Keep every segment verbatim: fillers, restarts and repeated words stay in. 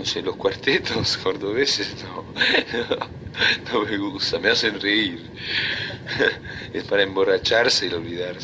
No sé, los cuartetos cordobeses no, no, no me gusta, me hacen reír. Es para emborracharse y olvidarse.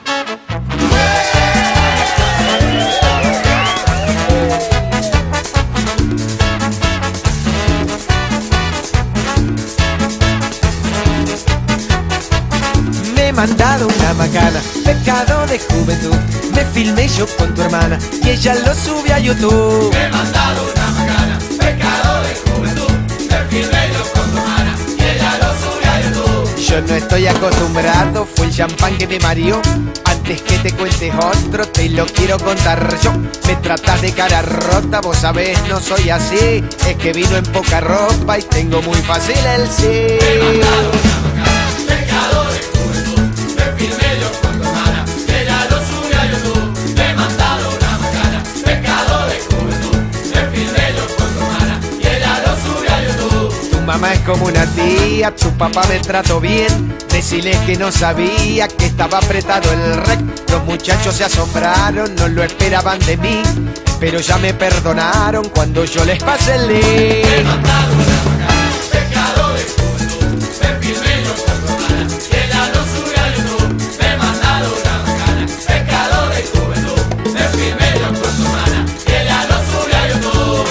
Me he mandado una macana, pecado de juventud. Me filmé yo con tu hermana y ella lo sube a YouTube. Me he mandado una macana, pecado de juventud. Me filmé yo con tu hermana y ella lo sube a YouTube. Yo no estoy acostumbrado, fue el champán que me mareó. Antes que te cuentes otro, te lo quiero contar yo. Me tratas de cara rota, vos sabés, no soy así. Es que vino en poca ropa y tengo muy fácil el sí. Me he mandado una macana, pecado de juventud. Me filmé yo con tu hermana y ella lo sube a YouTube. Me he mandado una macana, pecado de juventud. Me filmé yo con tu hermana y ella lo sube a YouTube. Tu mamá es como una tía, tu papá me trató bien. Decile que no sabía que estaba apretado el rec. Los muchachos se asombraron, no lo esperaban de mí, pero ya me perdonaron cuando yo les pasé el link. Me he mandado una macana, pecado de juventud. Me filmé yo con tu hermana y ella lo sube a YouTube. Me he mandado una macana, pecado de juventud. Me filmé yo con tu hermana y ella lo sube a YouTube.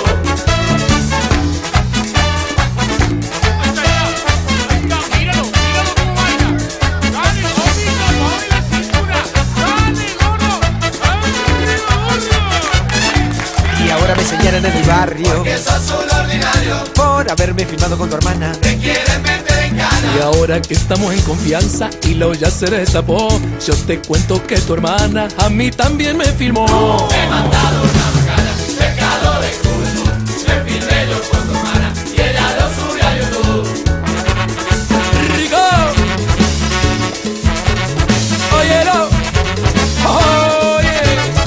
Míralo, míralo cómo baila. Dale, gordito, mueve la cintura. Dale, gordo. Dale, gordo. Y ahora me señalan en el barrio Que sos un ordinario, por haberme filmado con tu hermana. te quieren meter en cana. Y ahora que estamos en confianza y lo ya se destapó, yo te cuento que tu hermana a mí también me filmó. Me he mandado una macana, pecado de juventud. Me filmé yo con tu hermana y ella lo sube a YouTube. ¡Rico! ¡Óyelo! ¡Oye!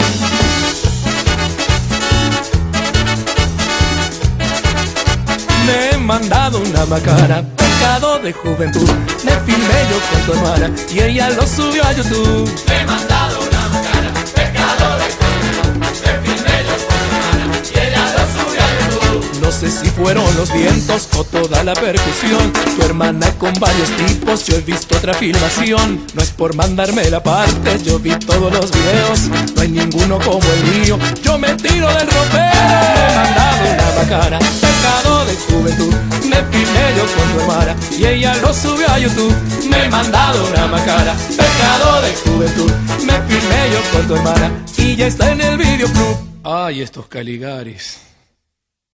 Me he mandado una macana, pecado de juventud. Me filmé yo con tu hermana y ella lo subió a YouTube. Me he mandado una macana, pecado de juventud. Me filmé yo con tu hermana y ella lo sube a YouTube. No sé si fueron los vientos o toda la percusión. Tu hermana con varios tipos, yo he visto otra filmación. No es por mandarme la parte, yo vi todos los videos. No hay ninguno como el mío, yo me tiro del ropero. Me he mandado una macana, pecado de juventud. Me filmé yo con tu hermana y ella lo subió a YouTube. Me he mandado una macana, pecado de juventud. Me filmé yo con tu hermana y ya está en el videoclub. Ay, estos Caligaris.